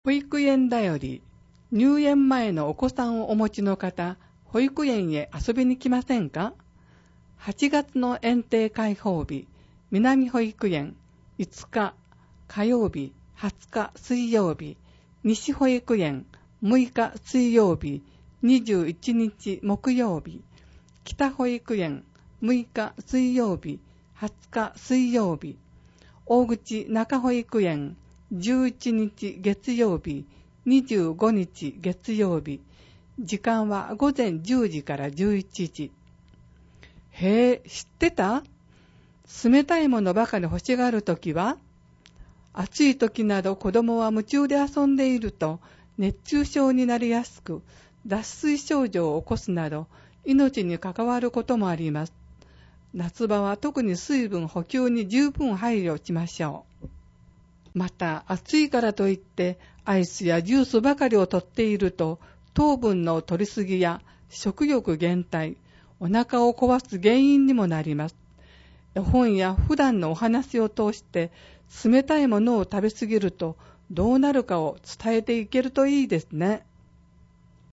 保育園だより、入園前のお子さんをお持ちの方、保育園へ遊びに来ませんか？ 8 月の園庭開放日、南保育園、5日火曜日、20日水曜日、西保育園、6日水曜日、21日木曜日、北保育園、6日水曜日、20日水曜日、大口中保育園、11日月曜日、25日月曜日、時間は午前10時から11時。へえ、知ってた？冷たいものばかり欲しがるときは、暑いときなど子供は夢中で遊んでいると熱中症になりやすく、脱水症状を起こすなど命に関わることもあります。夏場は特に水分補給に十分配慮しましょう。また暑いからといってアイスやジュースばかりをとっていると糖分の摂りすぎや食欲減退、お腹を壊す原因にもなります。絵本や普段のお話を通して冷たいものを食べ過ぎるとどうなるかを伝えていけるといいですね。